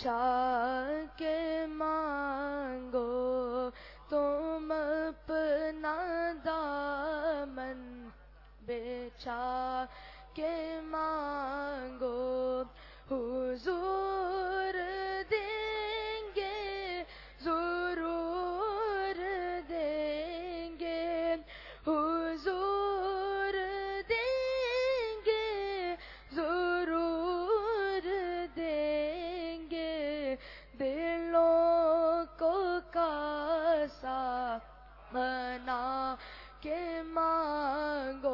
بچھا کے مانگو تم اپنا دامن، بچھا کے مانگو حضور دیں گے، ضرور دیں گے، حضور دیں گے، ضرور دیں گے، دلوں کو کاسا بنا کے مانگو،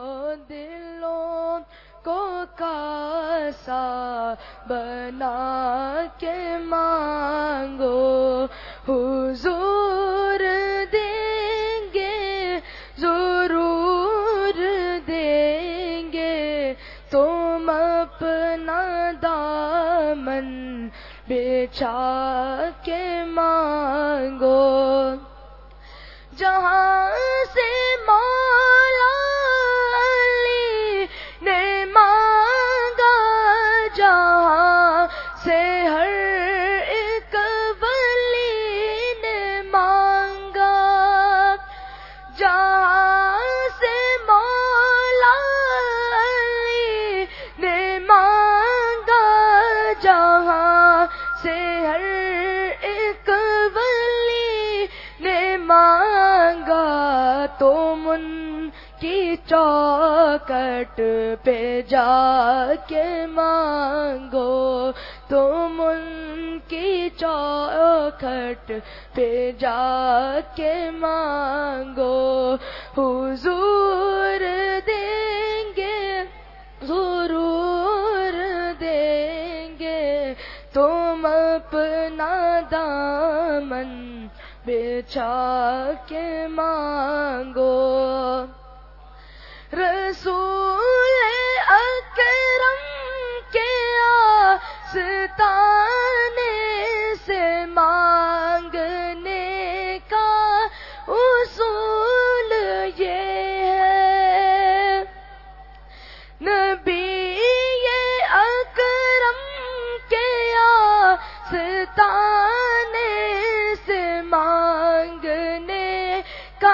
دلوں کو کاسا بنا کے مانگو، حضور دیں گے، ضرور دیں گے، تم اپنا دامن بچھا کے مانگو، جہاں سے مولا علی نے مانگا، جہاں سے ہر ایک ولی نے مانگا، جہاں سے مولا علی نے مانگا، جہاں سے ہر ایک ولی نے مانگا، تم ان کی چوکھٹ پہ جا کے مانگو، تم ان کی چوکھٹ پہ جا کے مانگو، حضور دیں گے، ضرور دیں گے، تم اپنا دامن بچھا کے مانگو، رسول اکرم کے آستانے سے مانگنے کا اصول یہ ہے، نبی اکرم کے آستانے سے مانگنے کا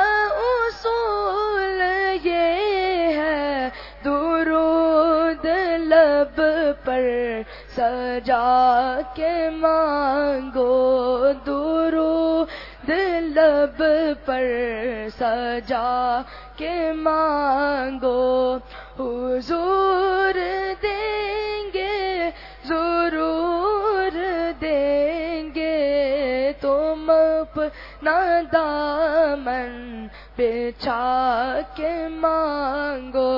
اصول یہ ہے، درود لب پر سجا کے مانگو، درود لب پر سجا کے مانگو، حضور دیں گے، ضرور دیں گے، تم اپنا دامن بچھا کے مانگو،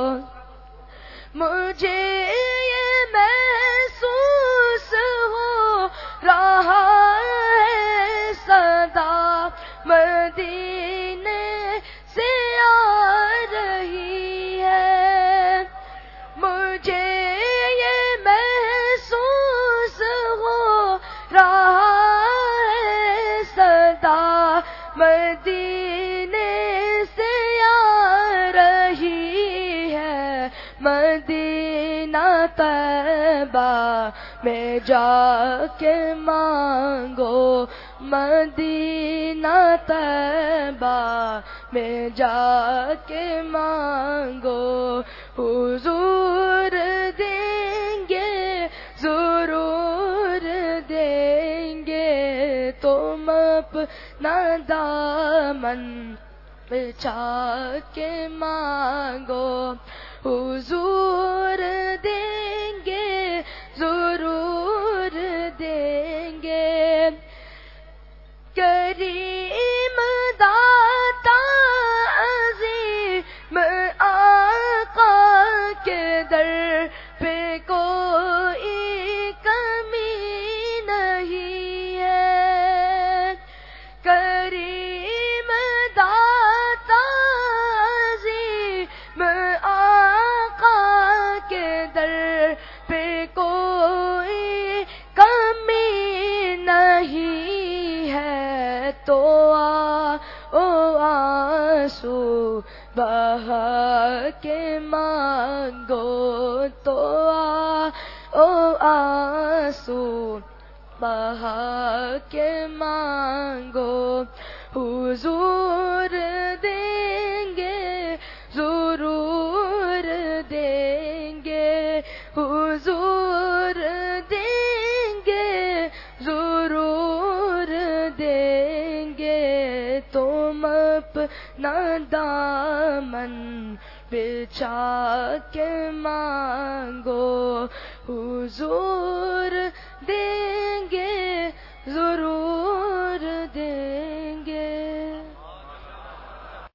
مجھے یہ محسوس ہو رہا ہے صدا مدینے سے آ رہی ہے، مجھے یہ محسوس ہو رہا ہے صدا مدینے سے آ رہی ہے، مدینہ طیبہ میں جا کے مانگو، مدینہ طیبہ میں جا کے مانگو، حضور دیں گے، ضرور دیں گے، تم اپنا دامن بچھا کے مانگو، حضور دیں گے، ضرور دیں گے، کریم داتا عظیم آقا کے در پہ کوئی کمی نہیں ہے، کریم داتا عظیم آقا کے در پہ کوئی کمی نہیں ہے، تو آنسو بہا کے مانگو، تو آنسو آنسو بہا کے مانگو، حضور دیں گے ضرور دیں گے، حضور دیں گے ضرور دیں گے، تم اپنا دامن بچھا کے مانگو، حضور دیں